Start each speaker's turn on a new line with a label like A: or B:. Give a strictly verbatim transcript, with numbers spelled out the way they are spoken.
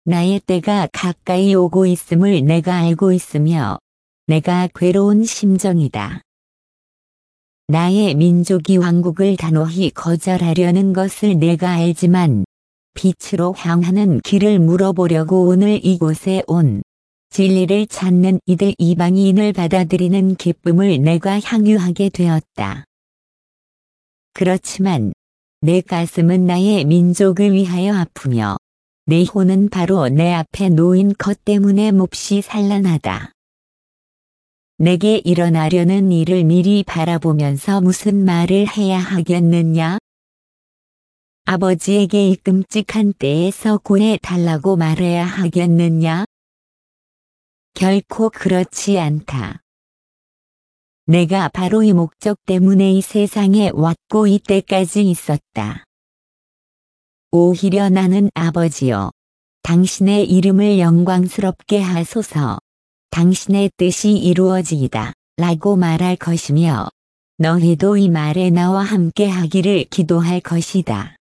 A: 나의 때가 가까이 오고 있음을 내가 알고 있으며 내가 괴로운 심정이다. 나의 민족이 왕국을 단호히 거절하려는 것을 내가 알지만 빛으로 향하는 길을 물어보려고 오늘 이곳에 온 진리를 찾는 이들 이방인을 받아들이는 기쁨을 내가 향유하게 되었다. 그렇지만 내 가슴은 나의 민족을 위하여 아프며 내 혼은 바로 내 앞에 놓인 것 때문에 몹시 산란하다. 내게 일어나려는 일을 미리 바라보면서 무슨 말을 해야 하겠느냐? 아버지에게 이 끔찍한 때에서 구해 달라고 말해야 하겠느냐? 결코 그렇지 않다. 내가 바로 이 목적 때문에 이 세상에 왔고 이때까지 있었다. 오히려 나는 아버지여, 당신의 이름을 영광스럽게 하소서, 당신의 뜻이 이루어지이다 라고 말할 것이며 너희도 이 말에 나와 함께 하기를 기도할 것이다.